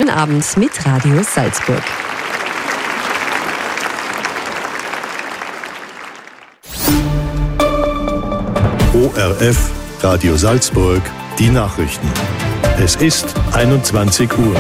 Guten Abend mit Radio Salzburg. ORF, Radio Salzburg, die Nachrichten. Es ist 21 Uhr.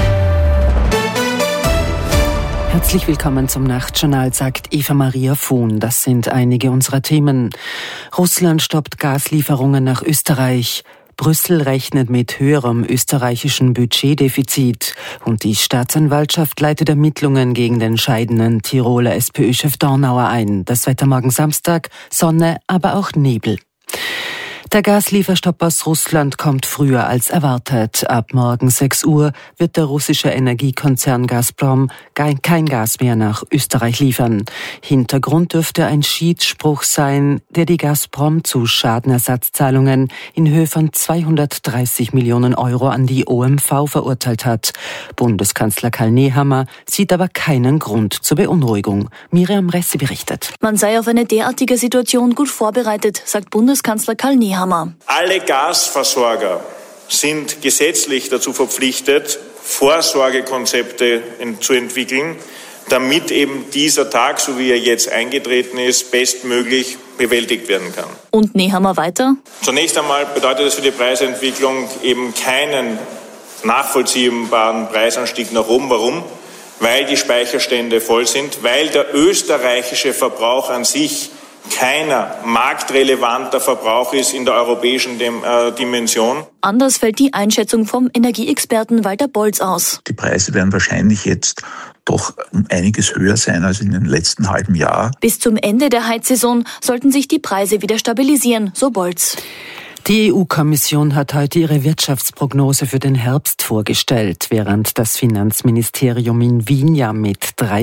Herzlich willkommen zum Nachtjournal, sagt Eva-Maria Fuhn. Das sind einige unserer Themen. Russland stoppt Gaslieferungen nach Österreich. Brüssel rechnet mit höherem österreichischen Budgetdefizit. Und die Staatsanwaltschaft leitet Ermittlungen gegen den scheidenden Tiroler SPÖ-Chef Dornauer ein. Das Wetter morgen Samstag, Sonne, aber auch Nebel. Der Gaslieferstopp aus Russland kommt früher als erwartet. Ab morgen 6 Uhr wird der russische Energiekonzern Gazprom kein Gas mehr nach Österreich liefern. Hintergrund dürfte ein Schiedsspruch sein, der die Gazprom zu Schadenersatzzahlungen in Höhe von 230 Millionen Euro an die OMV verurteilt hat. Bundeskanzler Karl Nehammer sieht aber keinen Grund zur Beunruhigung. Miriam Ressi berichtet. Man sei auf eine derartige Situation gut vorbereitet, sagt Bundeskanzler Karl Nehammer. Alle Gasversorger sind gesetzlich dazu verpflichtet, Vorsorgekonzepte zu entwickeln, damit eben dieser Tag, so wie er jetzt eingetreten ist, bestmöglich bewältigt werden kann. Und Nehammer weiter? Zunächst einmal bedeutet das für die Preisentwicklung eben keinen nachvollziehbaren Preisanstieg nach oben. Warum? Weil die Speicherstände voll sind, weil der österreichische Verbrauch an sich keiner marktrelevanter Verbrauch ist in der europäischen Dimension. Anders fällt die Einschätzung vom Energieexperten Walter Bolz aus. Die Preise werden wahrscheinlich jetzt doch um einiges höher sein als in den letzten halben Jahr. Bis zum Ende der Heizsaison sollten sich die Preise wieder stabilisieren, so Bolz. Die EU-Kommission hat heute ihre Wirtschaftsprognose für den Herbst vorgestellt. Während das Finanzministerium in Wien ja mit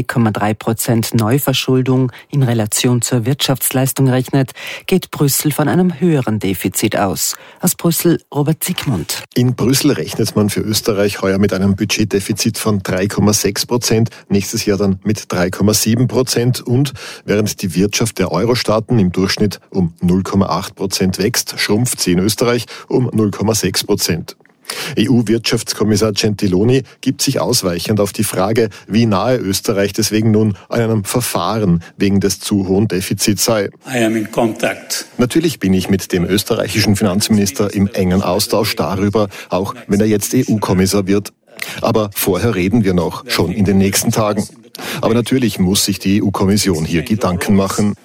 3,3% Neuverschuldung in Relation zur Wirtschaftsleistung rechnet, geht Brüssel von einem höheren Defizit aus. Aus Brüssel Robert Siegmund. In Brüssel rechnet man für Österreich heuer mit einem Budgetdefizit von 3,6%, nächstes Jahr dann mit 3,7%. Und während die Wirtschaft der Euro-Staaten im Durchschnitt um 0,8% wächst, schrumpft sie in Österreich um 0,6%. EU-Wirtschaftskommissar Gentiloni gibt sich ausweichend auf die Frage, wie nahe Österreich deswegen nun an einem Verfahren wegen des zu hohen Defizits sei. Natürlich bin ich mit dem österreichischen Finanzminister im engen Austausch darüber, auch wenn er jetzt EU-Kommissar wird. Aber vorher reden wir noch, schon in den nächsten Tagen. Aber natürlich muss sich die EU-Kommission hier Gedanken machen.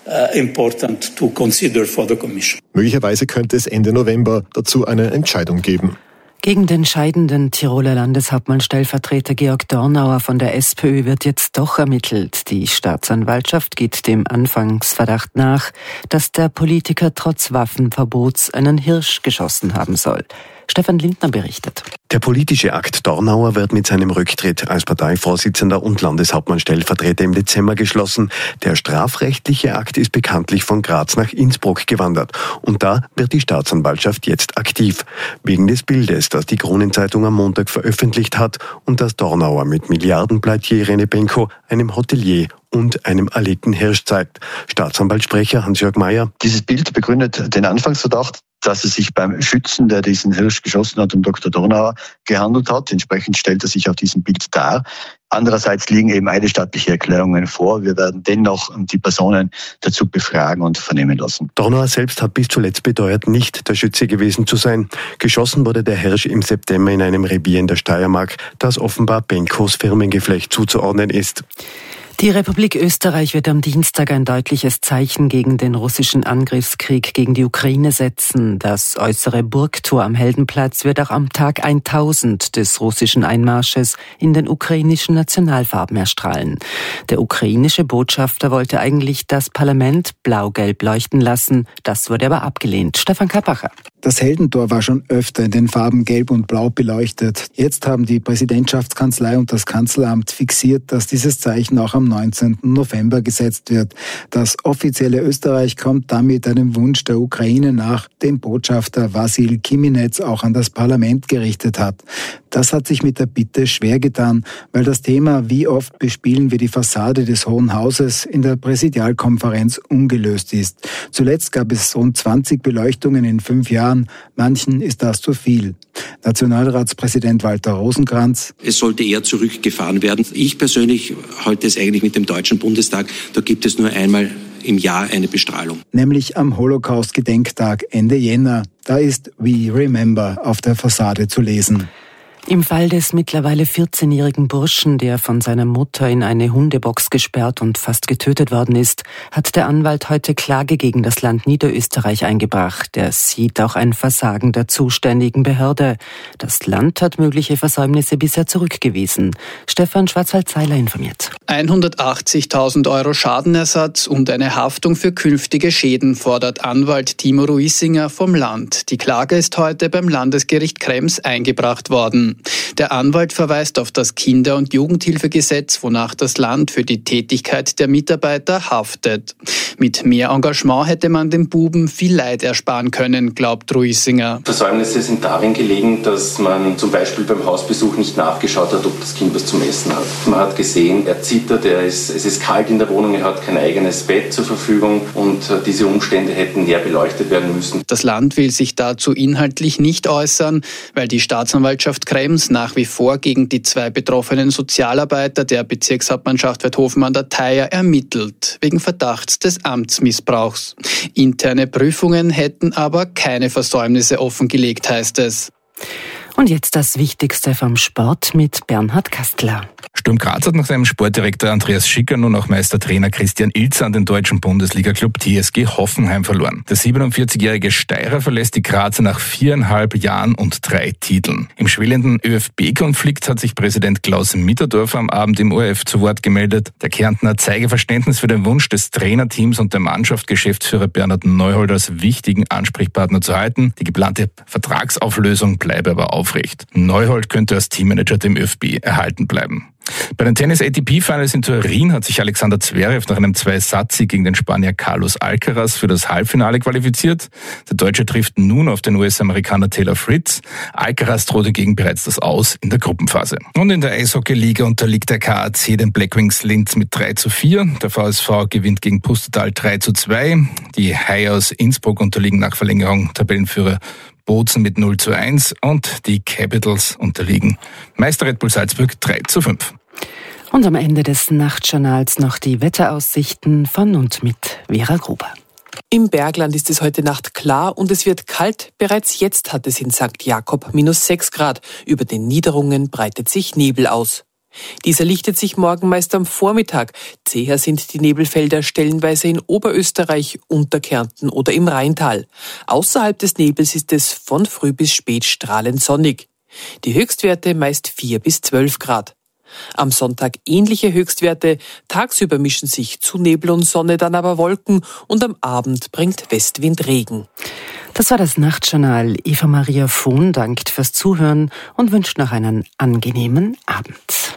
Möglicherweise könnte es Ende November dazu eine Entscheidung geben. Gegen den scheidenden Tiroler Landeshauptmann-Stellvertreter Georg Dornauer von der SPÖ wird jetzt doch ermittelt. Die Staatsanwaltschaft geht dem Anfangsverdacht nach, dass der Politiker trotz Waffenverbots einen Hirsch geschossen haben soll. Stefan Lindner berichtet. Der politische Akt Dornauer wird mit seinem Rücktritt als Parteivorsitzender und Landeshauptmann-Stellvertreter im Dezember geschlossen. Der strafrechtliche Akt ist bekanntlich von Graz nach Innsbruck gewandert. Und da wird die Staatsanwaltschaft jetzt aktiv. Wegen des Bildes, das die Kronenzeitung am Montag veröffentlicht hat und das Dornauer mit Milliardenpleitier Irene Benko, einem Hotelier und einem erlegten Hirsch zeigt. Staatsanwaltssprecher Hans-Jörg Mayer. Dieses Bild begründet den Anfangsverdacht, dass es sich beim Schützen, der diesen Hirsch geschossen hat, um Dr. Dornauer gehandelt hat. Entsprechend stellt er sich auf diesem Bild dar. Andererseits liegen eben eidesstattliche Erklärungen vor. Wir werden dennoch die Personen dazu befragen und vernehmen lassen. Dornauer selbst hat bis zuletzt beteuert, nicht der Schütze gewesen zu sein. Geschossen wurde der Hirsch im September in einem Revier in der Steiermark, das offenbar Benkos Firmengeflecht zuzuordnen ist. Die Republik Österreich wird am Dienstag ein deutliches Zeichen gegen den russischen Angriffskrieg gegen die Ukraine setzen. Das äußere Burgtor am Heldenplatz wird auch am Tag 1000 des russischen Einmarsches in den ukrainischen Nationalfarben erstrahlen. Der ukrainische Botschafter wollte eigentlich das Parlament blau-gelb leuchten lassen. Das wurde aber abgelehnt. Stefan Kappacher. Das Heldentor war schon öfter in den Farben Gelb und Blau beleuchtet. Jetzt haben die Präsidentschaftskanzlei und das Kanzleramt fixiert, dass dieses Zeichen auch am 19. November gesetzt wird. Das offizielle Österreich kommt damit einem Wunsch der Ukraine nach, den Botschafter Wassil Kiminetz auch an das Parlament gerichtet hat. Das hat sich mit der Bitte schwer getan, weil das Thema, wie oft bespielen wir die Fassade des Hohen Hauses, in der Präsidialkonferenz ungelöst ist. Zuletzt gab es rund 20 Beleuchtungen in 5 Jahren. Manchen ist das zu viel. Nationalratspräsident Walter Rosenkranz: Es sollte eher zurückgefahren werden. Ich persönlich halte es eigentlich mit dem Deutschen Bundestag. Da gibt es nur einmal im Jahr eine Bestrahlung. Nämlich am Holocaust-Gedenktag Ende Jänner. Da ist We Remember auf der Fassade zu lesen. Im Fall des mittlerweile 14-jährigen Burschen, der von seiner Mutter in eine Hundebox gesperrt und fast getötet worden ist, hat der Anwalt heute Klage gegen das Land Niederösterreich eingebracht. Er sieht auch ein Versagen der zuständigen Behörde. Das Land hat mögliche Versäumnisse bisher zurückgewiesen. Stefan Schwarzwald-Zeiler informiert. 180.000 Euro Schadenersatz und eine Haftung für künftige Schäden fordert Anwalt Timo Ruisinger vom Land. Die Klage ist heute beim Landesgericht Krems eingebracht worden. Der Anwalt verweist auf das Kinder- und Jugendhilfegesetz, wonach das Land für die Tätigkeit der Mitarbeiter haftet. Mit mehr Engagement hätte man den Buben viel Leid ersparen können, glaubt Ruisinger. Versäumnisse sind darin gelegen, dass man zum Beispiel beim Hausbesuch nicht nachgeschaut hat, ob das Kind was zum Essen hat. Man hat gesehen, er zittert, es ist kalt in der Wohnung, er hat kein eigenes Bett zur Verfügung und diese Umstände hätten näher beleuchtet werden müssen. Das Land will sich dazu inhaltlich nicht äußern, weil die Staatsanwaltschaft Krems nach wie vor gegen die 2 betroffenen Sozialarbeiter der Bezirkshauptmannschaft Weidhofen an der Theier ermittelt, wegen Verdachts des Amtsmissbrauchs. Interne Prüfungen hätten aber keine Versäumnisse offengelegt, heißt es. Und jetzt das Wichtigste vom Sport mit Bernhard Kastler. Sturm Graz hat nach seinem Sportdirektor Andreas Schicker nun auch Meistertrainer Christian Ilzer an den deutschen Bundesliga-Club TSG Hoffenheim verloren. Der 47-jährige Steirer verlässt die Grazer nach 4,5 Jahren und 3 Titeln. Im schwelenden ÖFB-Konflikt hat sich Präsident Klaus Mitterdorfer am Abend im ORF zu Wort gemeldet. Der Kärntner zeige Verständnis für den Wunsch des Trainerteams und der Mannschaft, Geschäftsführer Bernhard Neuhold als wichtigen Ansprechpartner zu halten. Die geplante Vertragsauflösung bleibe aber aufrecht. Neuhold könnte als Teammanager dem ÖFB erhalten bleiben. Bei den Tennis-ATP-Finals in Turin hat sich Alexander Zverev nach einem 2-Satz-Sieg gegen den Spanier Carlos Alcaraz für das Halbfinale qualifiziert. Der Deutsche trifft nun auf den US-Amerikaner Taylor Fritz. Alcaraz droht dagegen bereits das Aus in der Gruppenphase. Und in der Eishockey-Liga unterliegt der KAC den Blackwings Linz mit 3:4. Der VSV gewinnt gegen Pustertal 3:2. Die Haie aus Innsbruck unterliegen nach Verlängerung Tabellenführer Bozen mit 0:1 und die Capitals unterliegen Meister Red Bull Salzburg 3:5. Und am Ende des Nachtjournals noch die Wetteraussichten von und mit Vera Gruber. Im Bergland ist es heute Nacht klar und es wird kalt. Bereits jetzt hat es in St. Jakob -6 Grad. Über den Niederungen breitet sich Nebel aus. Dieser lichtet sich morgen meist am Vormittag. Zäher sind die Nebelfelder stellenweise in Oberösterreich, Unterkärnten oder im Rheintal. Außerhalb des Nebels ist es von früh bis spät strahlend sonnig. Die Höchstwerte meist 4 bis 12 Grad. Am Sonntag ähnliche Höchstwerte. Tagsüber mischen sich zu Nebel und Sonne dann aber Wolken und am Abend bringt Westwind Regen. Das war das Nachtjournal. Eva Maria Vohn dankt fürs Zuhören und wünscht noch einen angenehmen Abend.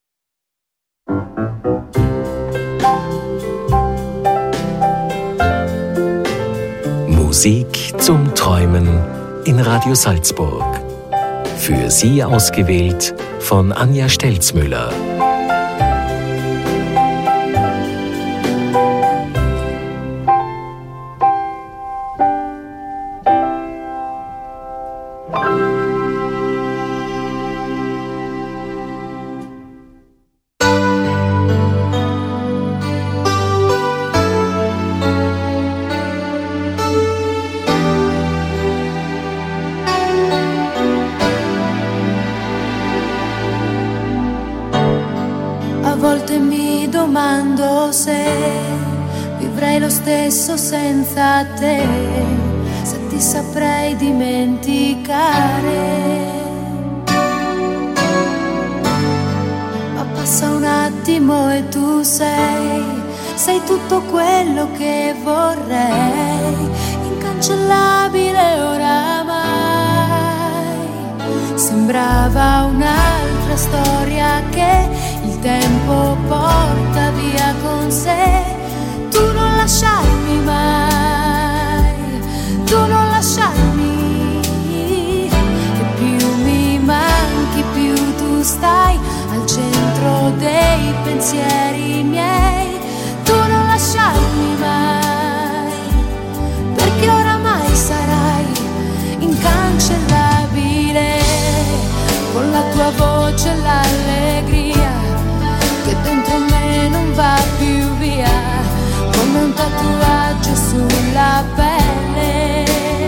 Musik zum Träumen in Radio Salzburg. Für Sie ausgewählt von Anja Stelzmüller. Senza te, se ti saprei dimenticare. Ma passa un attimo e tu sei tutto quello che vorrei, incancellabile oramai. Sembrava un'altra storia che il tempo porta via con sé. Tu non lasciarmi mai, tu non lasciarmi, che più mi manchi pensieri miei, tu non lasciarmi mai, perché oramai sarai incancellabile, con la tua voce e l'allegria che dentro me non va più via, come un tatuaggio sulla pelle.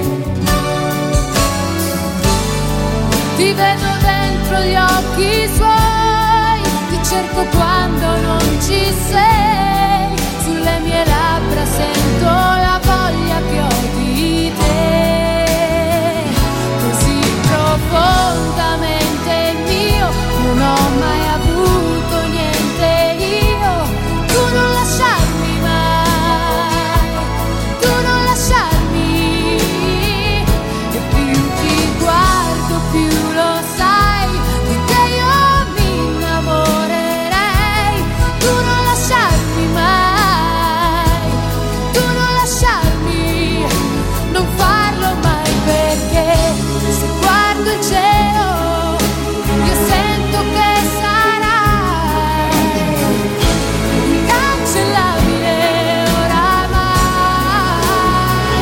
Ti vedo dentro gli occhi suoi, ti cerco quando non ci sei, sulle mie labbra sento la voglia che ho di te, così profondamente mio, non ho mai avuto niente io, tu non lasciarmi mai, tu non lasciarmi, e più ti guardo più lo sai, di te io mi innamorerei, tu non lasciarmi mai, tu non lasciarmi, non farlo mai, perché se guardo il cielo io sento che sarai incancellabile oramai.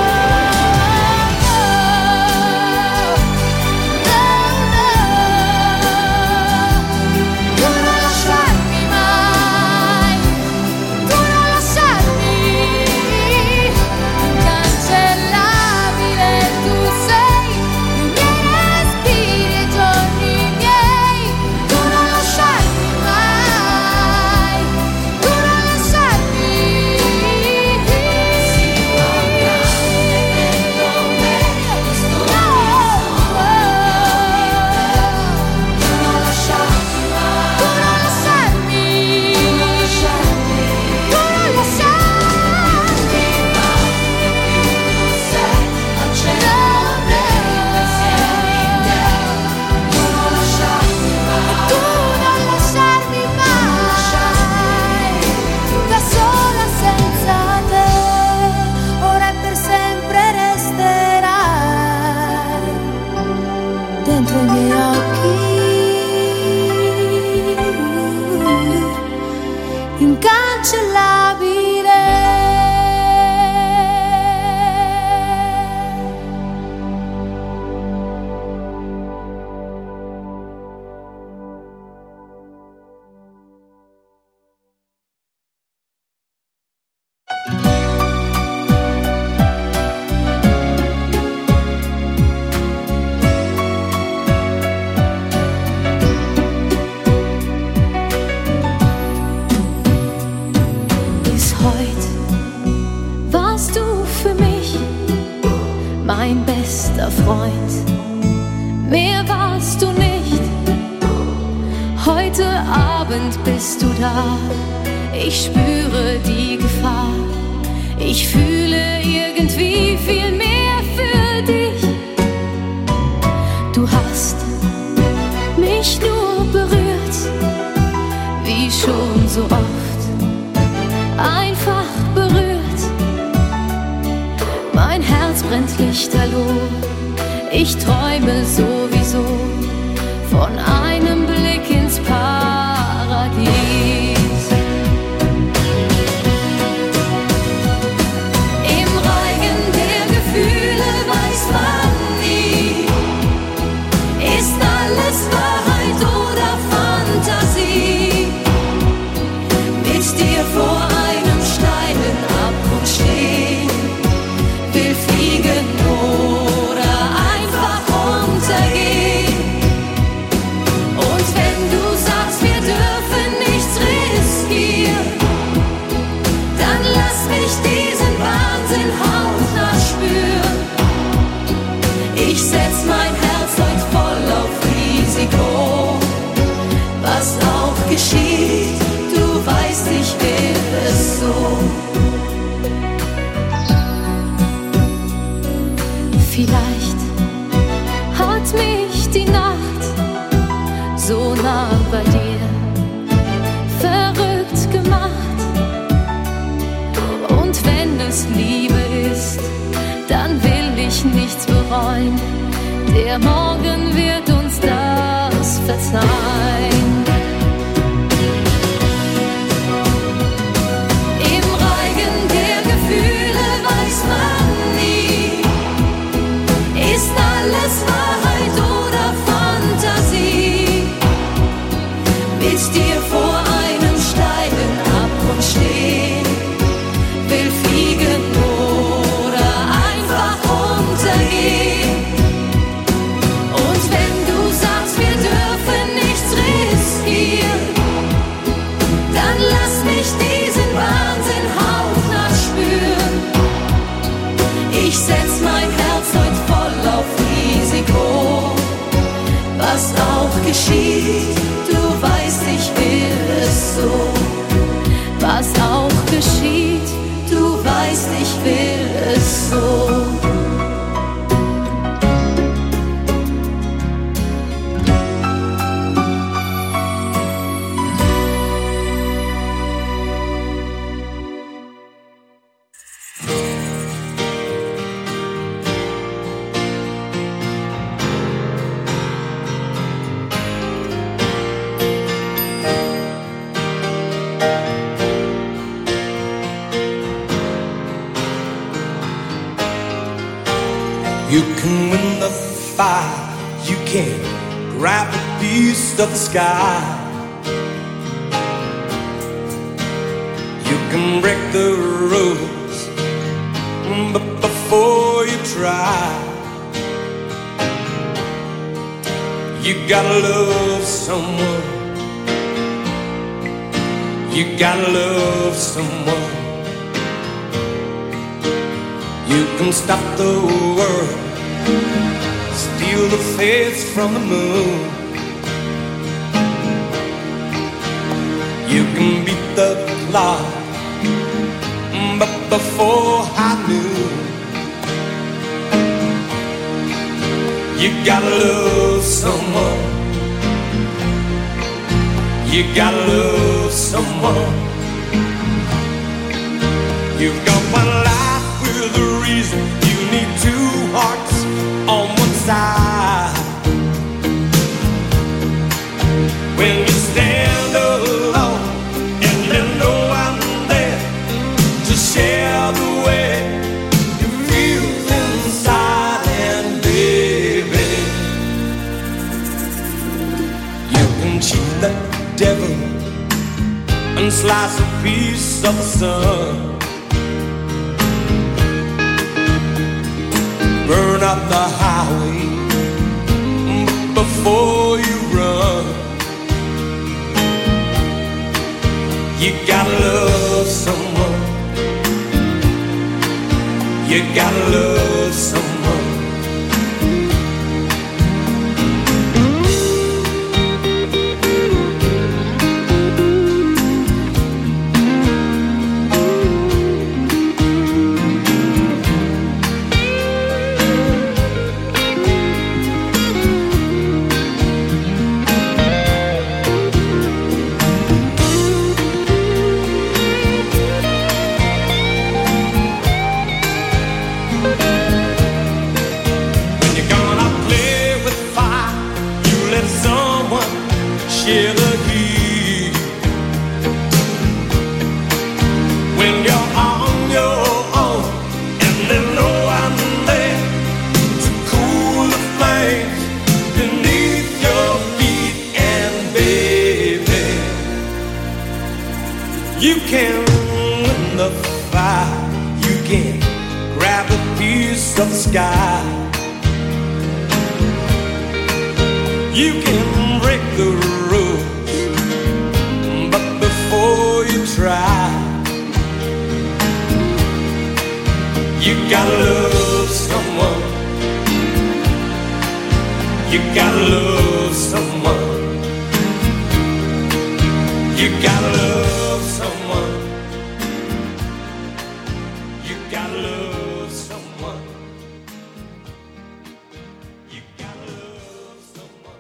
Tu non lasciarmi mai, tu non lasciarmi, incancellabile tu sei, i miei respiri e i giorni miei, tu non lasciarmi mai, tu non lasciarmi. Da sola senza te, ora e per sempre resterai dentro i miei occhi, incancellabile. Bis heute warst du für mich mein bester Freund. Mehr warst du nicht. Heute Abend bist du da. Ich spüre die Gefahr. Ich fühle irgendwie viel mehr für dich. Du hast mich nur berührt, wie schon so oft. Einfach berührt, mein Herz brennt lichterloh. Ich träume sowieso von einem Blick ins Paradies. Im Reigen der Gefühle weiß man nie, ist alles Wahrheit oder Fantasie? Mit dir vor einem steilen Abgrund stehen, will fliegen oder einfach untergehen. Und wenn du sagst, wir dürfen nichts riskieren, dann lass mich diesen Wahnsinn hautnah spüren. Ich setz mein Herz heute voll auf Risiko, was auch geschieht, du weißt, ich will es so. Vielleicht hat mich die Nacht so nah bei dir verrückt gemacht. Und wenn es Liebe ist, dann will ich nichts bereuen. Der Morgen wird uns das verzeihen. mit dir vor einem steilen Abgrund stehen, will fliegen oder einfach untergehen. Und wenn du sagst, wir dürfen nichts riskieren, dann lass mich diesen Wahnsinn hautnah spüren. Ich setz mein Herz heut voll auf Risiko. Was auch geschieht, du weißt, ich will es so. Was auch geschieht, du weißt, ich will es so. You can win the fight, you can grab a piece of the sky. You can break the rules, but before you try, you gotta love someone. You gotta love someone. You can stop the world, steal the face from the moon. You can beat the clock, but before I knew, you gotta love someone. You gotta love someone. You've got one life with a reason. You need two hearts on one side. When you stand alone and there's no one there to share the way you feel inside, and baby, you can cheat the devil and slice a piece of the sun. Burn up the highway before you run. You gotta love someone. You gotta love someone. Share the heat. When you're on your own and there's no one there to cool the flames beneath your feet, and baby, you can win the fight. You can grab a piece of the sky. You can break the rules, but before you try, you gotta love someone. You gotta love someone. You gotta love someone. You gotta love someone. You gotta love someone.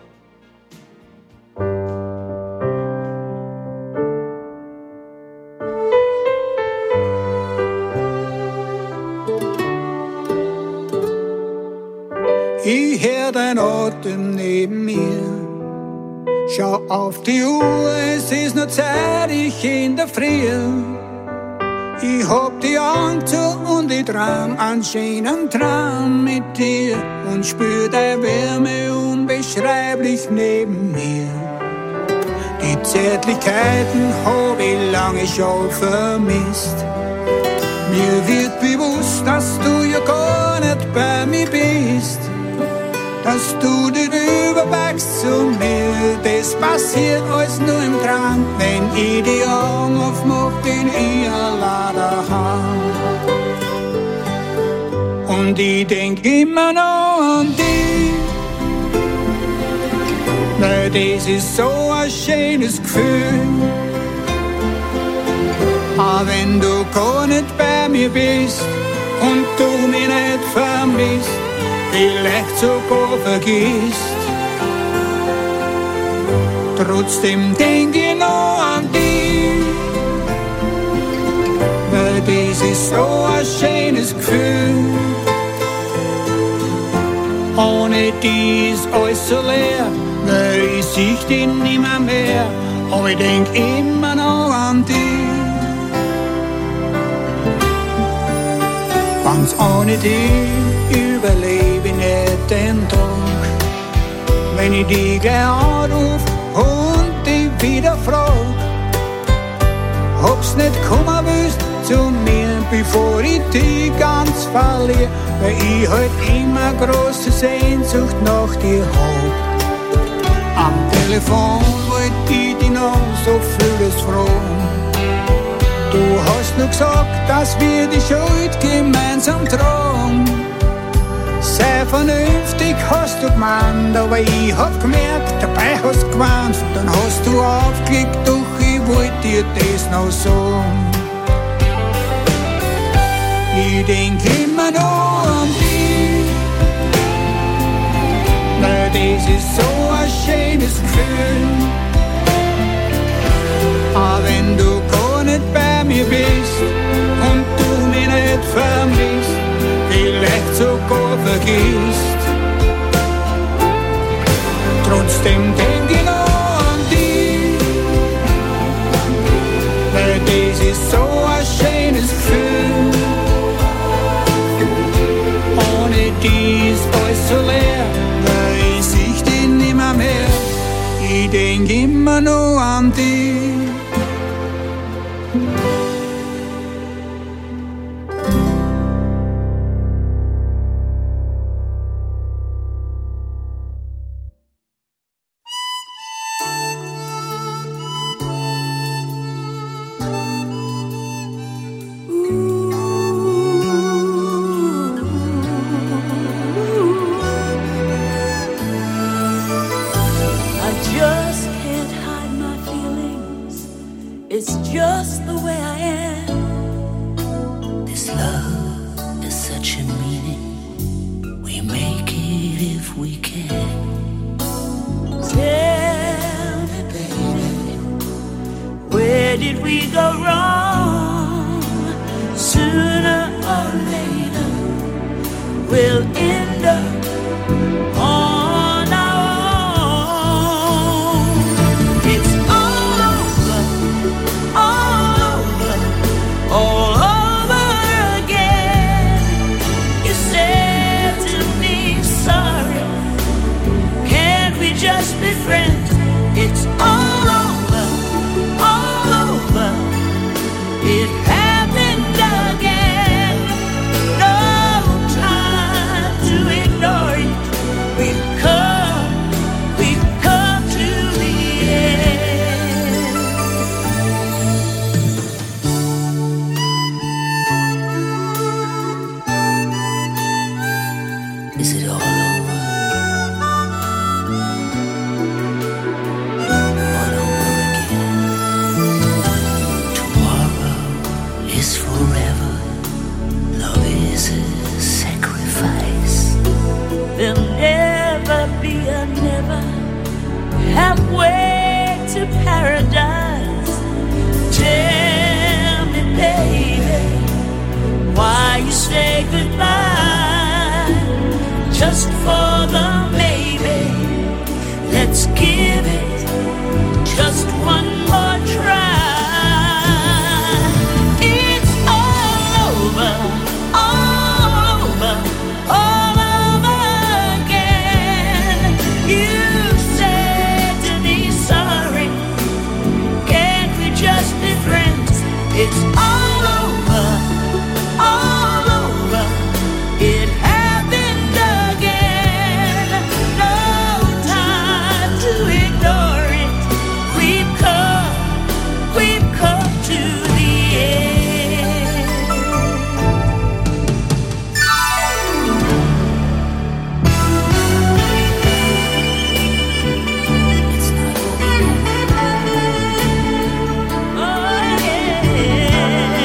Ich hör dein Atem neben mir. Schau auf die Uhr, es ist nur Zeit, ich in der Früh. Ich hab die Augen zu und ich träum einen schönen Traum mit dir und spür deine Wärme unbeschreiblich neben mir. Die die Zärtlichkeiten hab ich lange schon vermisst. Mir wird bewusst, dass du ja gar nicht bei mir bist, dass du nicht rüberwachst zu mir. Das passiert alles nur im Traum, wenn ich die Augen aufmach, bin ich allein daheim. Und ich denk immer noch an dich, weil das ist so ein schönes Gefühl. Aber wenn du gar nicht bei mir bist und du mich nicht vermisst, vielleicht sogar vergisst, trotzdem denk ich noch an dich, weil das ist so ein schönes Gefühl. Ohne dich ist alles so leer, weil ich sehe dich nimmer mehr, aber ich denk immer noch an dich. Ganz ohne dich überlebe ich nicht den Tag. Wenn ich dich gleich anruf und dich wieder frag, ob's nicht kommen willst zu mir, bevor ich dich ganz verliere, weil ich halt immer große Sehnsucht nach dir hab. Am Telefon wollt ich dich noch so vieles fragen. Du hast nur gesagt, dass wir die Schuld gemeinsam tragen. Sei vernünftig, hast du gemeint, aber ich hab gemerkt, dabei hast du gewarnt. Dann hast du aufgelegt, doch ich wollte dir das noch sagen. Ich denk immer noch an dich, weil das ist so ein schönes Gefühl. Aber wenn du gar nicht bei mir bist und du mich nicht vermisst, vielleicht sogar vergisst, trotzdem denk ich noch an dich, weil das ist so ein schönes Gefühl. Ohne dich ist alles so leer, weil ich seh dich nimmer mehr, ich denk immer noch an dich. It's all over, all over. It happened again. No time to ignore it. We've come to the end. It's not over. Oh, yeah.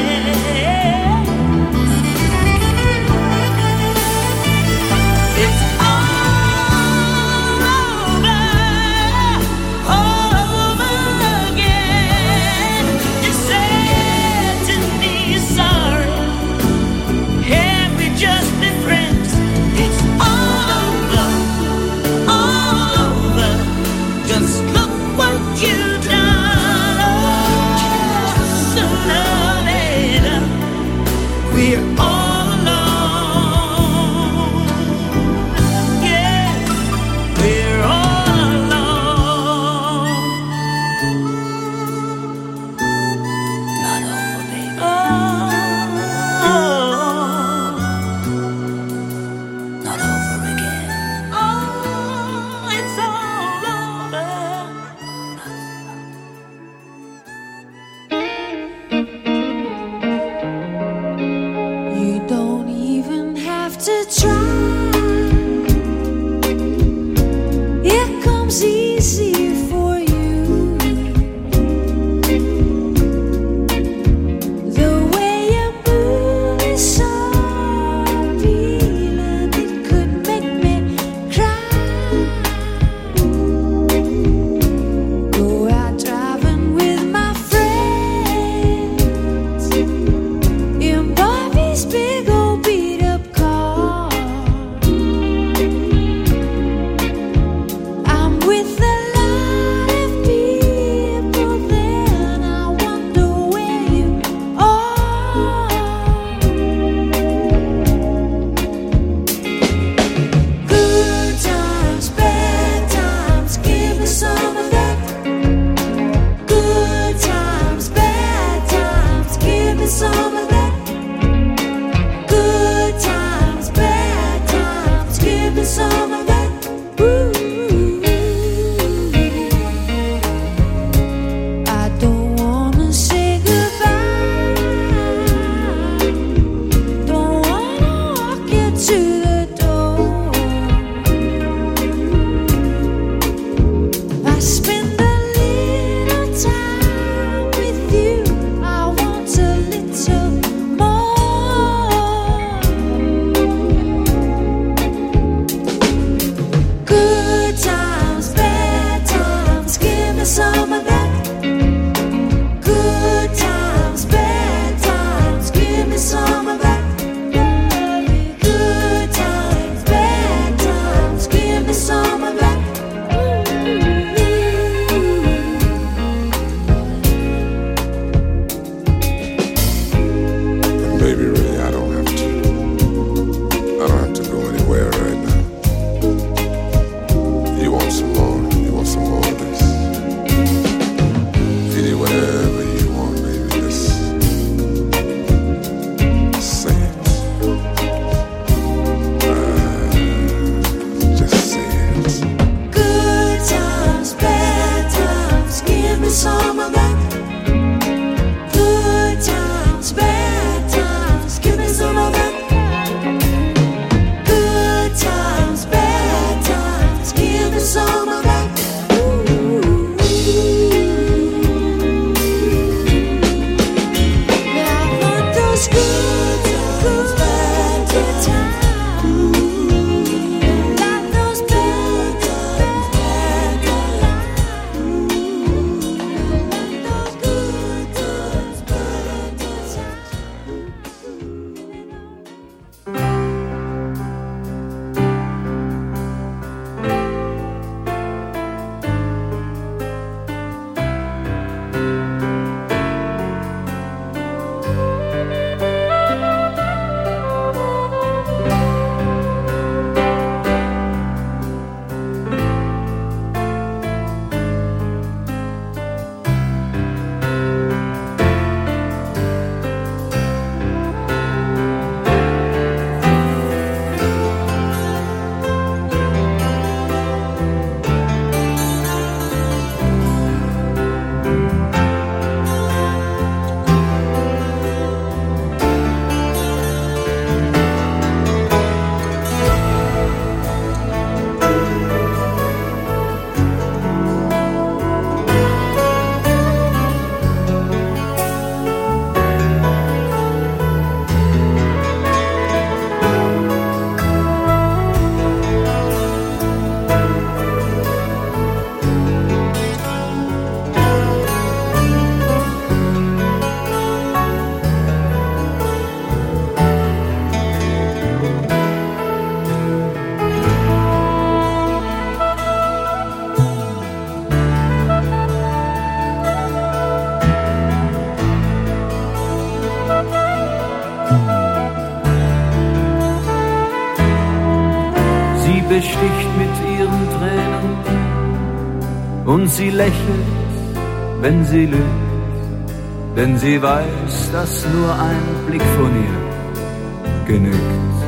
besticht mit ihren Tränen und sie lächelt, wenn sie lügt, denn sie weiß, dass nur ein Blick von ihr genügt.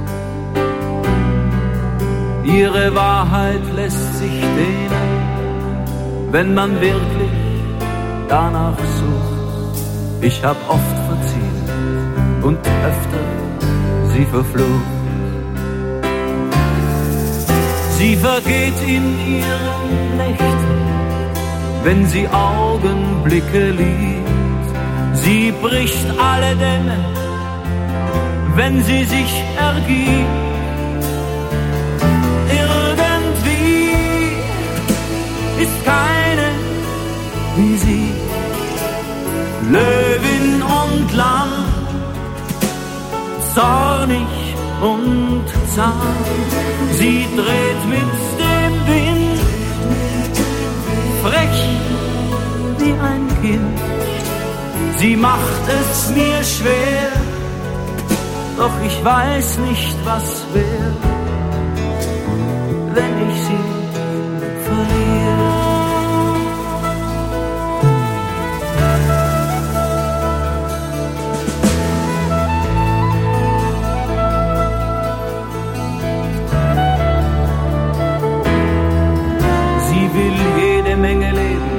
Ihre Wahrheit lässt sich dehnen, wenn man wirklich danach sucht. Ich hab oft verziehen und öfter sie verflucht. Sie vergeht in ihren Nächten, wenn sie Augenblicke liebt. Sie bricht alle Dämme, wenn sie sich ergibt. Irgendwie ist keine wie sie, Löwin und Lamm, zornig und zahm. Sie dreht mit dem Wind, frech wie ein Kind. Sie macht es mir schwer, doch ich weiß nicht, was wär, wenn ich sie verliere. Menge Leben,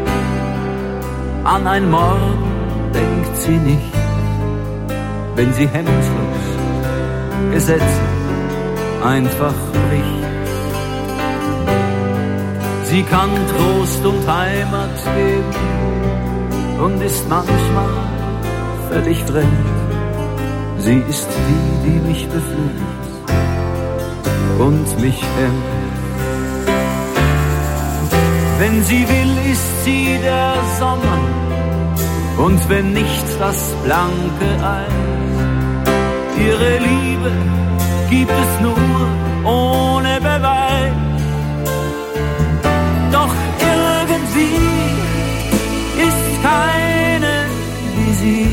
an ein Morgen denkt sie nicht, wenn sie hemmungslos Gesetze einfach bricht. Sie kann Trost und Heimat geben und ist manchmal völlig fremd. Sie ist die, die mich beflügelt und mich hemmt. Wenn sie will, ist sie der Sommer und wenn nicht das blanke Eis. Ihre Liebe gibt es nur ohne Beweis. Doch irgendwie ist keine wie sie,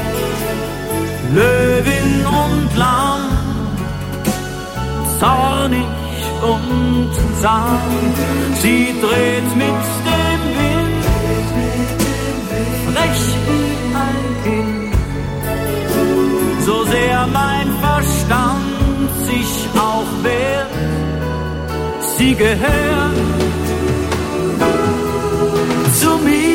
Löwin und Lamm, zornig und zahm. Sie dreht mit dem Wind, frech wie ein Kind. So sehr mein Verstand sich auch wehrt, sie gehört zu mir.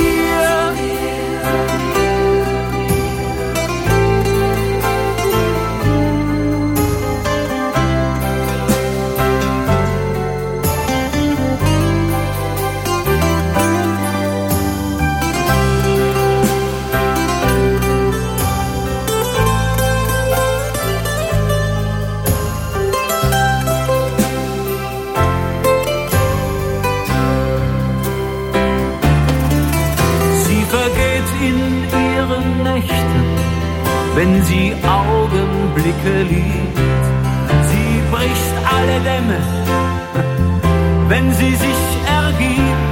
Wenn sie Augenblicke liebt, sie bricht alle Dämme, wenn sie sich ergibt.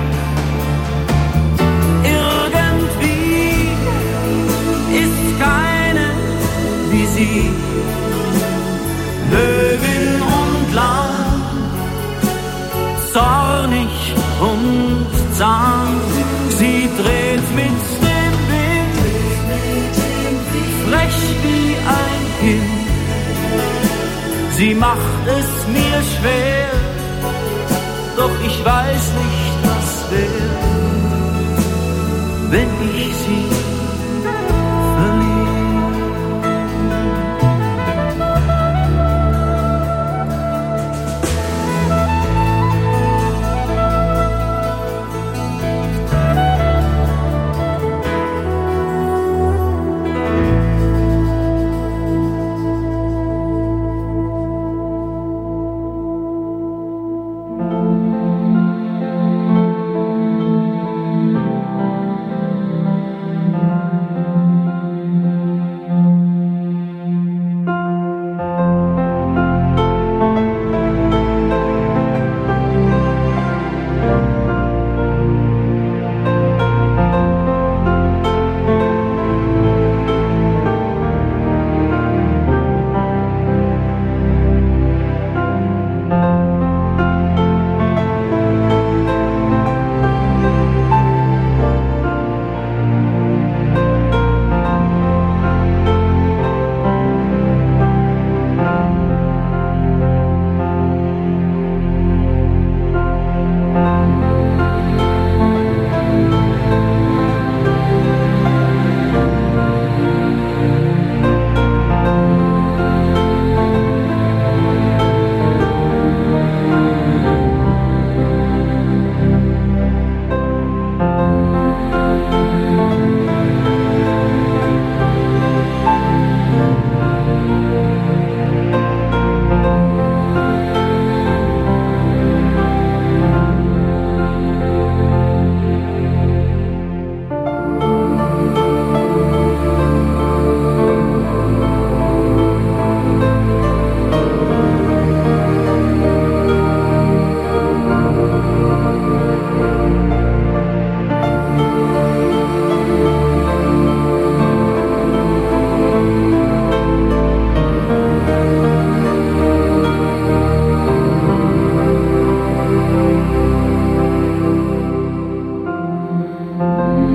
Irgendwie ist keine wie sie, Löwin und Lamm, zornig und zahm. Sie dreht mit dem Wind, frech wie ein Kind. Sie macht es mir schwer, doch ich weiß nicht, was wär, wenn ich sie verliere.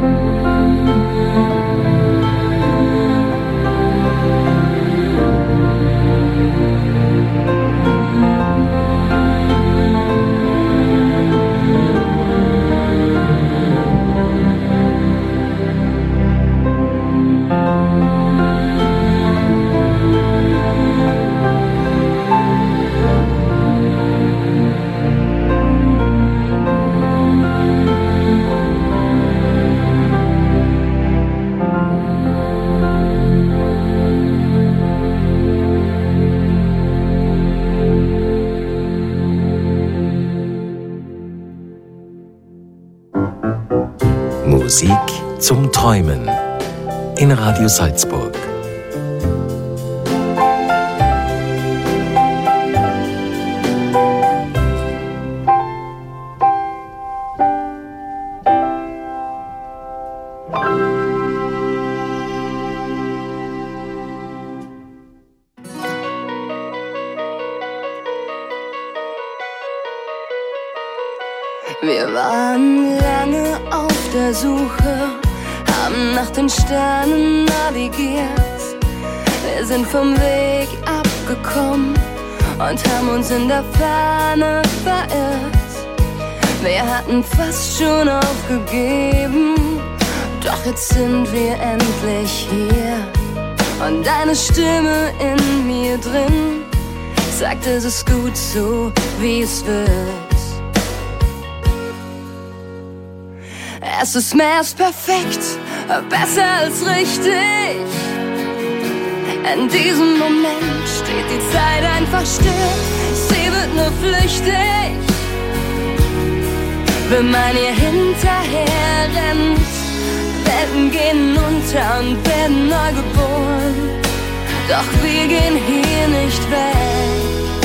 Musik zum Träumen in Radio Salzburg. Wir waren lange auf der Suche, haben nach den Sternen navigiert. Wir sind vom Weg abgekommen und haben uns in der Ferne verirrt. Wir hatten fast schon aufgegeben, doch jetzt sind wir endlich hier. Und deine Stimme in mir drin sagt, es ist gut so, wie es wird. Es ist mehr als perfekt, besser als richtig. In diesem Moment steht die Zeit einfach still. Sie wird nur flüchtig, wenn man ihr hinterher rennt. Welten gehen unter und werden neu geboren, doch wir gehen hier nicht weg.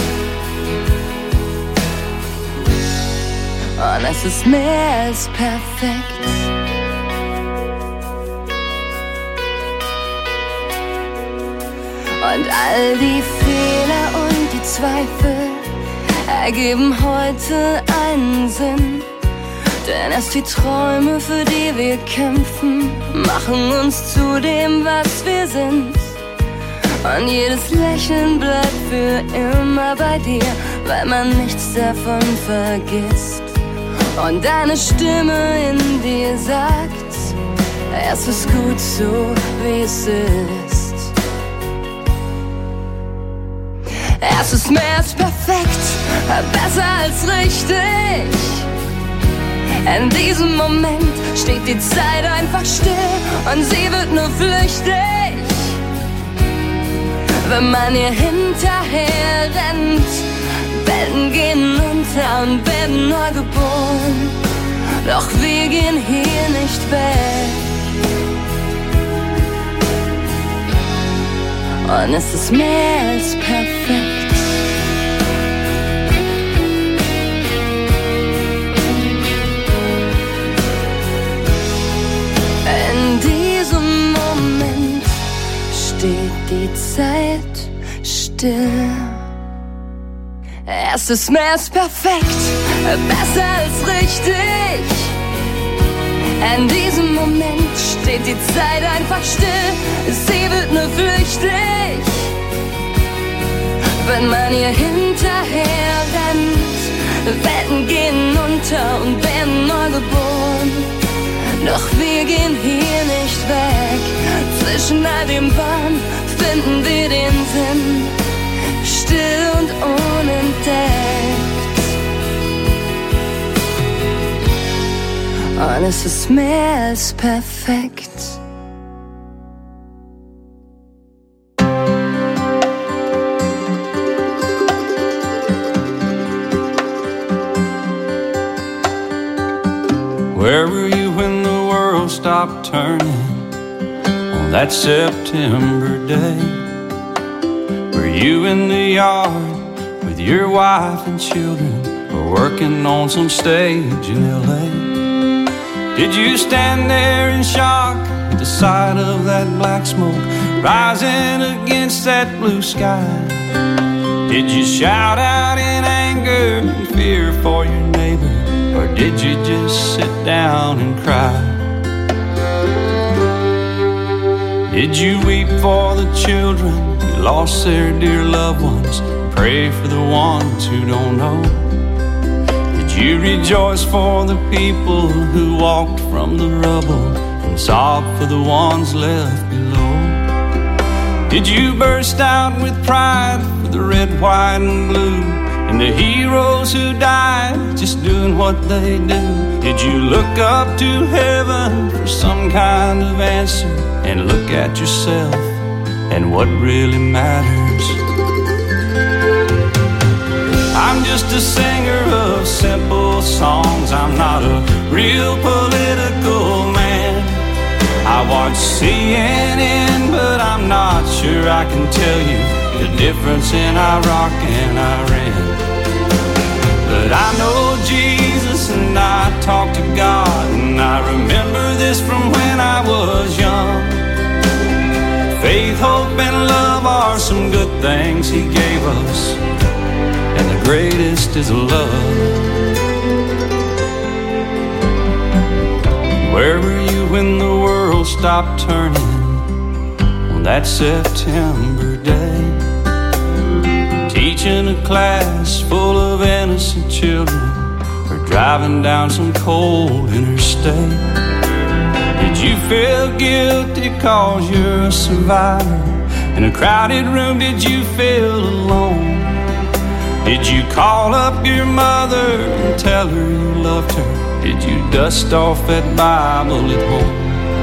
Und es ist mehr als perfekt. Und all die Fehler und die Zweifel ergeben heute einen Sinn. Denn erst die Träume, für die wir kämpfen, machen uns zu dem, was wir sind. Und jedes Lächeln bleibt für immer bei dir, weil man nichts davon vergisst. Und deine Stimme in dir sagt, es ist gut so, wie es ist. Es ist mehr als perfekt, besser als richtig. In diesem Moment steht die Zeit einfach still und sie wird nur flüchtig, wenn man ihr hinterher rennt. Welten gehen unter und werden neu geboren, doch wir gehen hier nicht weg. Und es ist mehr als perfekt. In diesem Moment steht die Zeit still. Es ist mehr als perfekt, besser als richtig. In diesem Moment steht die Zeit einfach still. Sie wird nur flüchtig, wenn man ihr hinterher rennt. Welten gehen unter und werden neu geboren, doch wir gehen hier nicht weg. Zwischen all dem Wahn finden wir den Sinn, still und unentdeckt. Und es ist mehr als perfekt. Where were you when the world stopped turning on that September day? Were you in the yard with your wife and children, or working on some stage in L.A.? Did you stand there in shock at the sight of that black smoke rising against that blue sky? Did you shout out in anger and fear for your neighbor, or did you just sit down and cry? Did you weep for the children who lost their dear loved ones? Pray for the ones who don't know. Did you rejoice for the people who walked from the rubble and sob for the ones left below? Did you burst out with pride for the red, white, and blue, and the heroes who died just doing what they do? Did you look up to heaven for some kind of answer and look at yourself and what really matters? I'm just a singer of simple songs. I'm not a real political man. I watch CNN, but I'm not sure I can tell you the difference in Iraq and Iran. But I know Jesus and I talk to God, and I remember this from when I was young. Faith, hope, and love are some good things He gave us, and the greatest is love. Where were you when the world stopped turning on that September day? Teaching a class full of innocent children, or driving down some cold interstate? Did you feel guilty cause you're a survivor? In a crowded room, did you feel alone? Did you call up your mother and tell her you loved her? Did you dust off that Bible at home?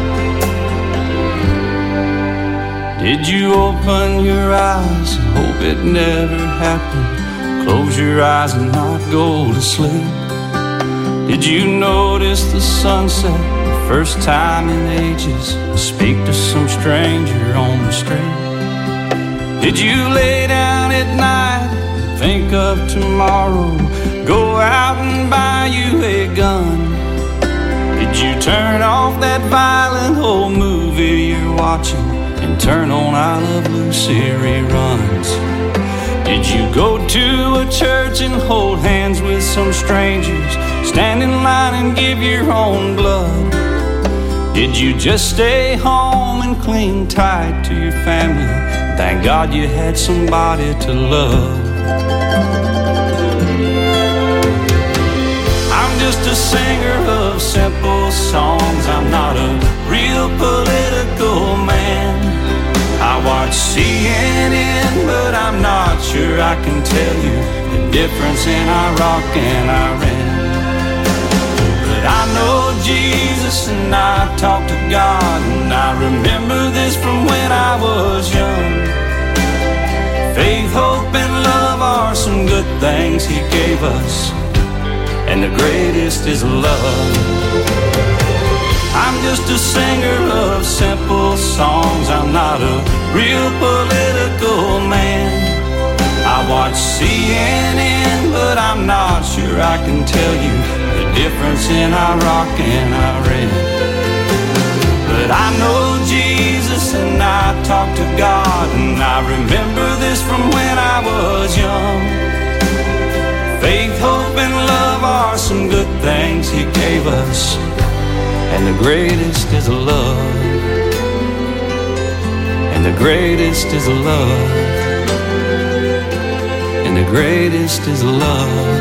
Did you open your eyes and hope it never happened? Close your eyes and not go to sleep? Did you notice the sunset the first time in ages? Speak to some stranger on the street? Did you lay down at night and think of tomorrow? Go out and buy you a gun? Did you turn off that violent old movie you're watching and turn on I Love Lucy reruns? Did you go to a church and hold hands with some strangers, stand in line and give your own blood? Did you just stay home and cling tight to your family? Thank God you had somebody to love. I'm just a singer of simple songs. I'm not a real political man. I watch CNN, but I'm not sure I can tell you the difference in Iraq and Iran. But I know Jesus and I talk to God, and I remember this from when I was young. Faith, hope, and love are some good things He gave us, and the greatest is love. I'm just a singer of simple songs. I'm not a real political man. I watch CNN, but I'm not sure I can tell you the difference in Iraq and Iran. But I know Jesus and I talk to God, and I remember this from when I was young. Faith, hope, and love are some good things He gave us, and the greatest is love. And the greatest is love. And the greatest is love.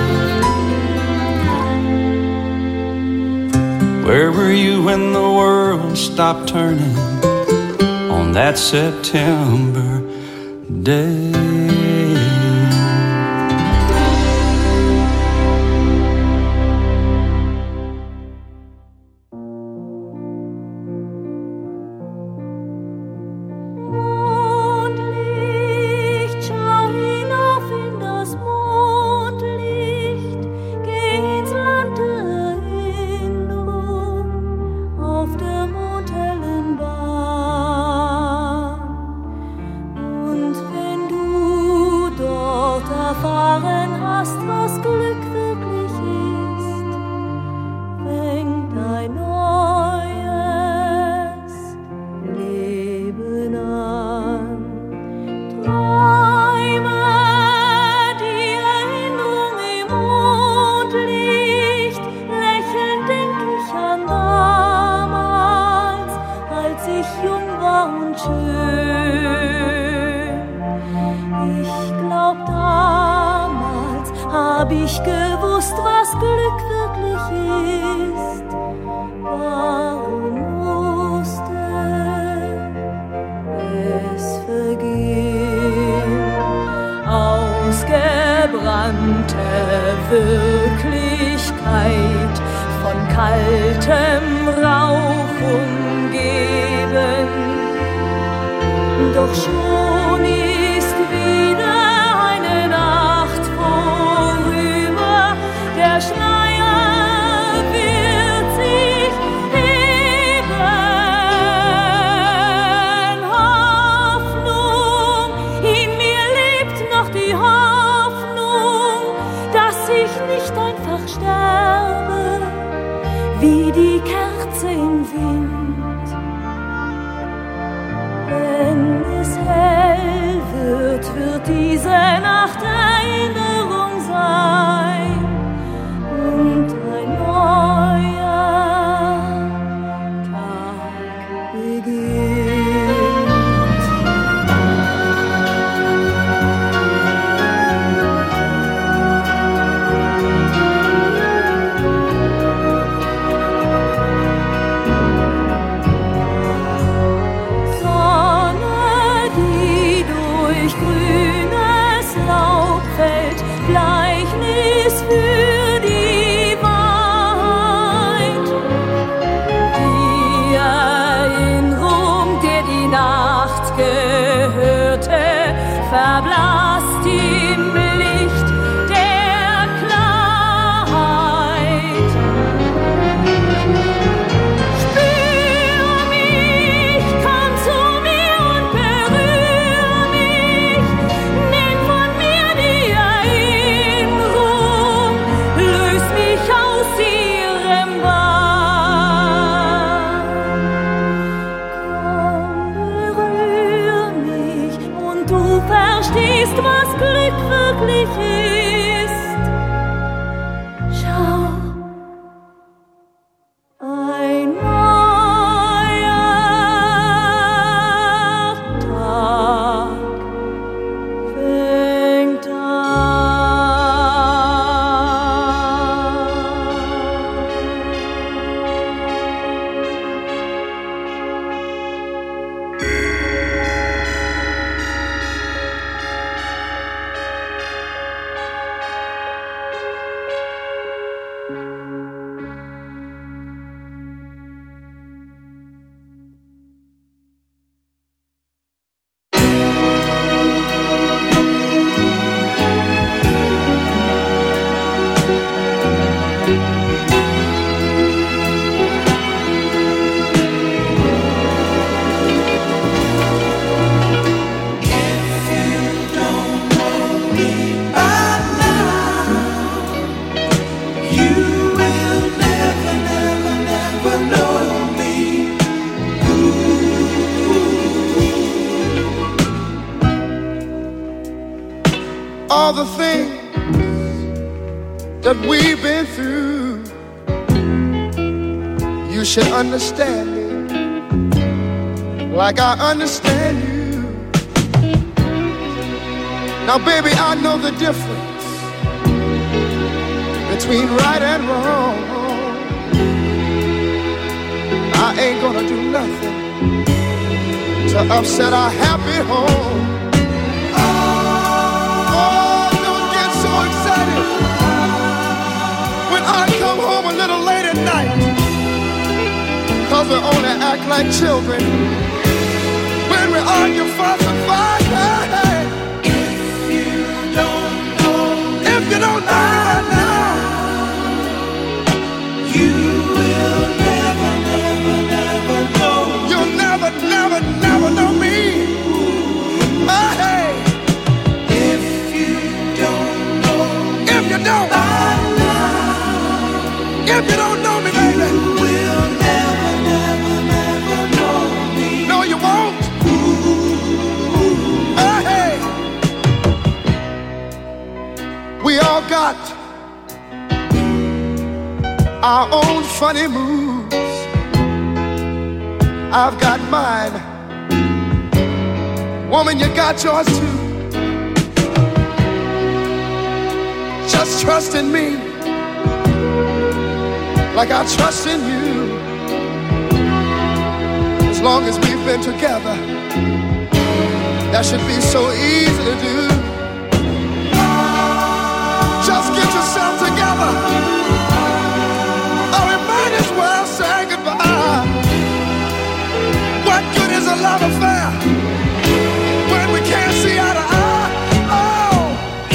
Where were you when the world stopped turning on that September day? Und wenn du und schön. Ich glaub, damals hab ich gewusst, was Glück wirklich ist. Warum musste es vergehen? Ausgebrannte Wirklichkeit, von kaltem Rauch umgeben. Doch schon ist wieder eine Nacht vorüber, der Schleier wird sich heben. Hoffnung, in mir lebt noch die Hoffnung, dass ich nicht einfach sterbe, wie die Kerze im Wind. Wenn es hell wird, wird diese Nacht Erinnerung sein und ein neuer Tag beginnt. Sonne, die durch grünes Laub fällt, Gleichnis für die Wahrheit. Die Erinnerung, der die Nacht gehörte, verblasst im Licht der Klarheit. Spür mich, komm zu mir und berühr mich, nimm von mir die Erinnerung, lös mich aus ihrem Bann. Komm, berühr mich und du verstehst, was Glück wirklich ist. Schau, ein neuer Tag fängt an. All the things that we've been through, you should understand me like I understand you. Now, baby, I know the difference between right and wrong. I ain't gonna do nothing to upset our happy home. When I come home a little late at night, 'cause we only act like children. When we argue, fuss and fight, hey. If you don't know now, you will never know. You'll never know me. Hey. If you don't know me, baby, you will never know me. No, you won't. Hey. We all got our own funny moves. I've got mine, Woman, you got yours too. Just trust in me like I trust in you. As long as we've been together, that should be so easy to do. Just get yourself together, or we might as well say goodbye. What good is a love affair when we can't see eye to eye? Oh,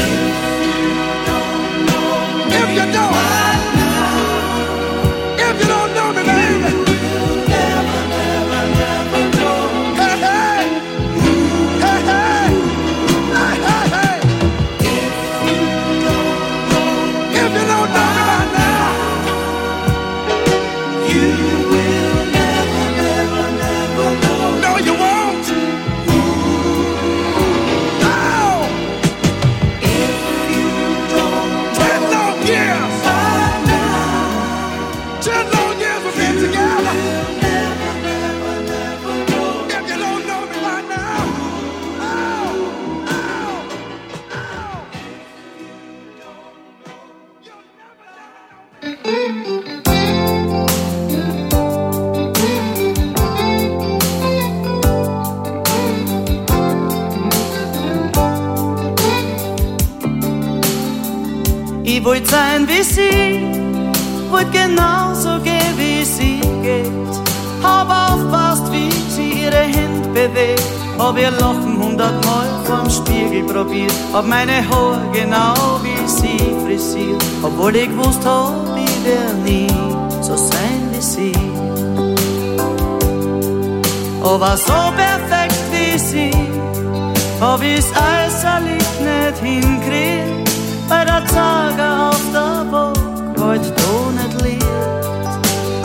if you don't know me, baby, you'll never, never, never know. Hey, hey, hey, hey, hey, hey, hey. If you don't know me by now, you will never, never, never know. No, you won't. No. If you don't know 10 long years. 10 long years we've been together. If you don't know me by now, Ich wollt sein wie sie, wollt genauso gehen wie sie geht. Hab aufpasst, wie sie ihre Hände bewegt. Hab ihr Lachen 100-mal vorm Spiegel probiert. Hab meine Haare genau wie sie frisiert. Obwohl ich gewusst hab, ich wär nie so sein wie sie. Aber so perfekt wie sie hab ich's äußerlich nicht hinkriegt. Weil der Zeiger auf der Burg heute da nicht liegt.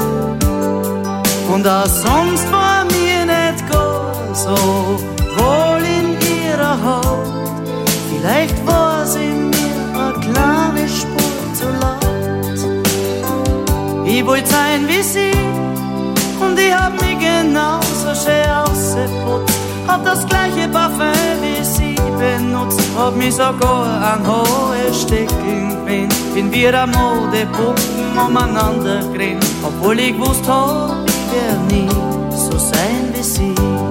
Und auch sonst war mir nicht gar so wohl in ihrer Haut. Vielleicht war sie mir eine kleine Spur zu laut. Ich wollte sein wie sie und ich hab mich genauso schön ausgeputzt. Hab das gleiche Parfum wie sie benutzt. Hab mich sogar an hohe Stecken gewinnt. Bin wie der Modepuppen umeinander grinnt. Obwohl ich gewusst hab, ich wär nie so sein wie sie.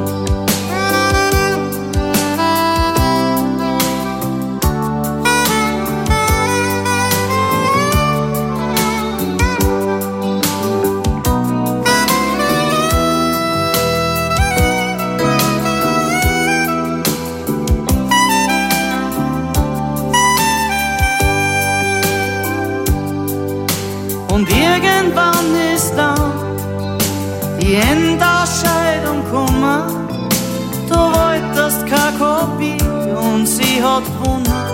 Und irgendwann ist dann die Endausscheidung gekommen. Du wolltest keine Kopie und sie hat gewonnen.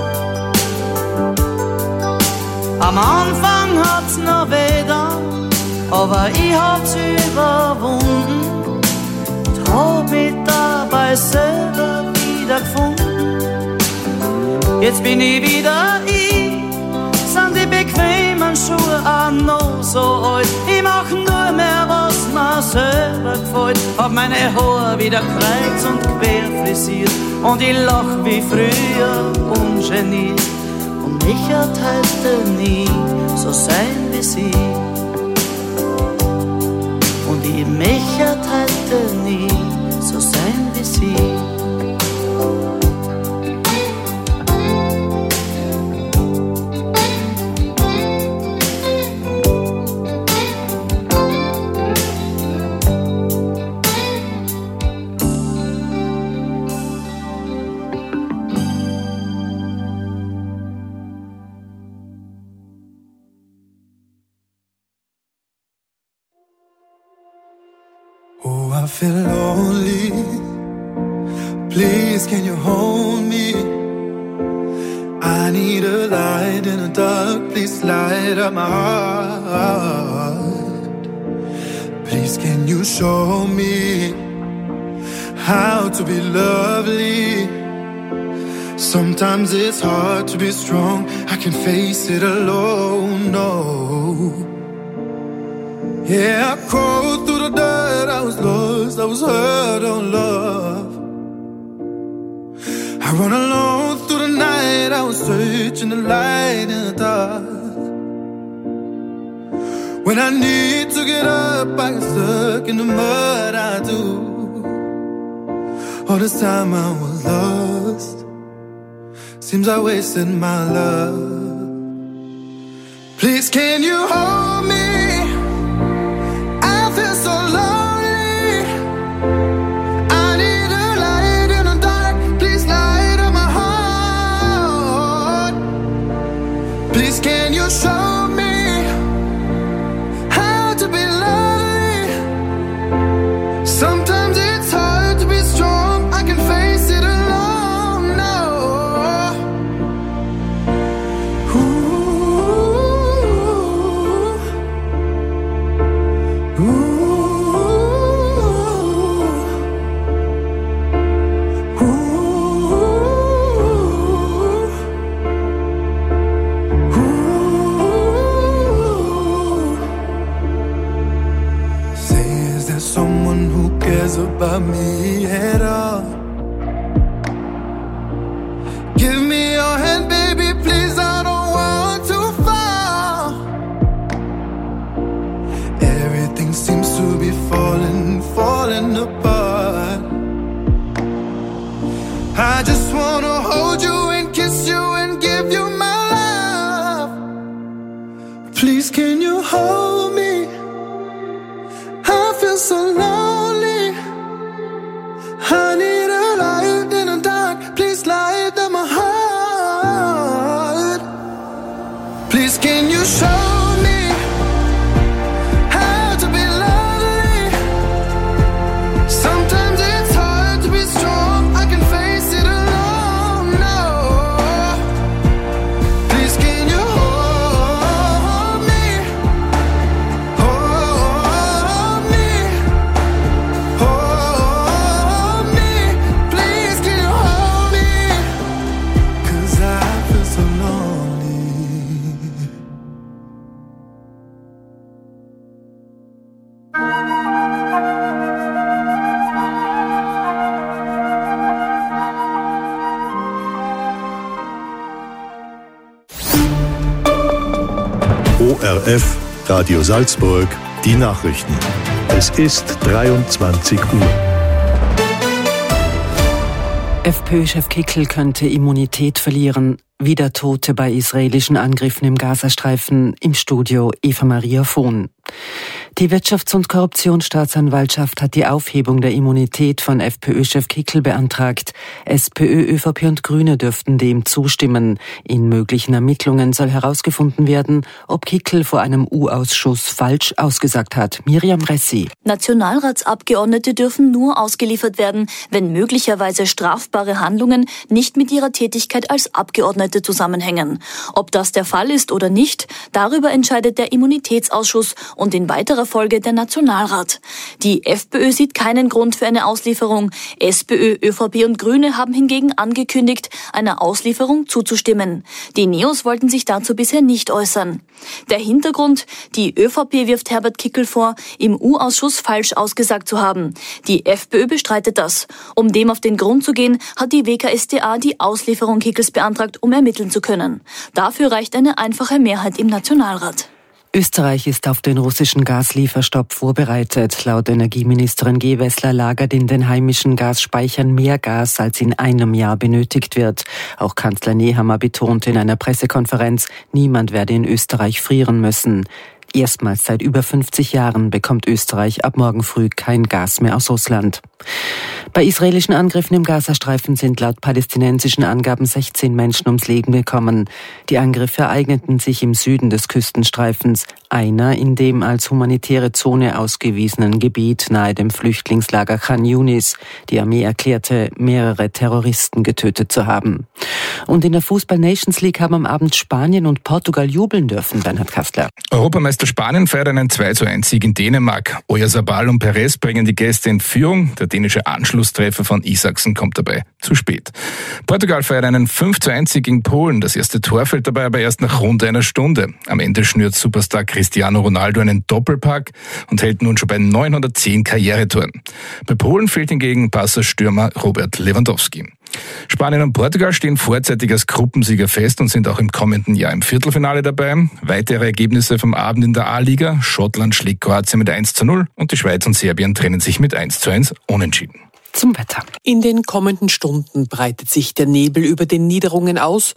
Am Anfang hat's noch weh dann, aber ich hab's überwunden und hab mich dabei selber wieder gefunden. Jetzt bin ich wieder ich. Sind die bequemen Schuhe auch noch so alt? Ich mach nur mehr, was mir selber gefällt. Hab meine Haare wieder kreuz und quer frisiert und ich lach wie früher ungeniert. Und ich werd heute nie so sein wie sie. Und ich möchte heute nie so sein wie sie. I feel lonely. Please, can you hold me? I need a light in the dark. Please light up my heart. Please, can you show me how to be lovely? Sometimes it's hard to be strong. I can face it alone, no. Yeah, I crawled through the dirt. I was lost, I was hurt on love. I run alone through the night, I was searching the light in the dark. When I need to get up, I get stuck in the mud, I do. All this time I was lost, seems I wasted my love. Please can you hold me? I feel so lonely. I need a light in the dark. Please light up my heart. Please can you show me how to be lonely? Sometimes it's hard to be strong. I can face it alone, no. Someone who cares about me at all. Give me your hand, baby, please, I don't want to fall. Everything seems to be falling apart. I just wanna hold you and kiss you and give you my love. Please can you hold me? I feel so lonely. I need a light in the dark. Please light up my heart. Please can you show me how to be lonely? Sometimes it's hard to be strong. I can face it alone, no. Please can you hold me? Hold me. Hold me. Please can you hold me? 'Cause I feel so lonely. ORF Radio Salzburg, die Nachrichten. Es ist 23 Uhr. FPÖ-Chef Kickl könnte Immunität verlieren. Wieder Tote bei israelischen Angriffen im Gazastreifen. Im Studio Eva Maria Vohn. Die Wirtschafts- und Korruptionsstaatsanwaltschaft hat die Aufhebung der Immunität von FPÖ-Chef Kickl beantragt. SPÖ, ÖVP und Grüne dürften dem zustimmen. In möglichen Ermittlungen soll herausgefunden werden, ob Kickl vor einem U-Ausschuss falsch ausgesagt hat. Miriam Ressi. Nationalratsabgeordnete dürfen nur ausgeliefert werden, wenn möglicherweise strafbare Handlungen nicht mit ihrer Tätigkeit als Abgeordnete zusammenhängen. Ob das der Fall ist oder nicht, darüber entscheidet der Immunitätsausschuss und in weiterer Folge der Nationalrat. Die FPÖ sieht keinen Grund für eine Auslieferung. SPÖ, ÖVP und Grüne haben hingegen angekündigt, einer Auslieferung zuzustimmen. Die Neos wollten sich dazu bisher nicht äußern. Der Hintergrund: Die ÖVP wirft Herbert Kickl vor, im U-Ausschuss falsch ausgesagt zu haben. Die FPÖ bestreitet das. Um dem auf den Grund zu gehen, hat die WKStA die Auslieferung Kickls beantragt, um ermitteln zu können. Dafür reicht eine einfache Mehrheit im Nationalrat. Österreich ist auf den russischen Gaslieferstopp vorbereitet. Laut Energieministerin Gewessler lagert in den heimischen Gasspeichern mehr Gas, als in einem Jahr benötigt wird. Auch Kanzler Nehammer betonte in einer Pressekonferenz, niemand werde in Österreich frieren müssen. Erstmals seit über 50 Jahren bekommt Österreich ab morgen früh kein Gas mehr aus Russland. Bei israelischen Angriffen im Gazastreifen sind laut palästinensischen Angaben 16 Menschen ums Leben gekommen. Die Angriffe ereigneten sich im Süden des Küstenstreifens, einer in dem als humanitäre Zone ausgewiesenen Gebiet nahe dem Flüchtlingslager Khan Yunis. Die Armee erklärte, mehrere Terroristen getötet zu haben. Und in der Fußball-Nations League haben am Abend Spanien und Portugal jubeln dürfen, Bernhard Kastler. Europameister Spanien feiert einen 2:1-Sieg in Dänemark. Oyarzabal und Perez bringen die Gäste in Führung. Der dänische Anschlusstreffer von Isaksen kommt dabei zu spät. Portugal feiert einen 5:1-Sieg gegen Polen. Das erste Tor fällt dabei aber erst nach rund einer Stunde. Am Ende schnürt Superstar Cristiano Ronaldo einen Doppelpack und hält nun schon bei 910 Karrieretoren. Bei Polen fehlt hingegen Barca-Stürmer Robert Lewandowski. Spanien und Portugal stehen vorzeitig als Gruppensieger fest und sind auch im kommenden Jahr im Viertelfinale dabei. Weitere Ergebnisse vom Abend in der A-Liga: Schottland schlägt Kroatien mit 1:0 und die Schweiz und Serbien trennen sich mit 1:1 unentschieden. Zum Wetter. In den kommenden Stunden breitet sich der Nebel über den Niederungen aus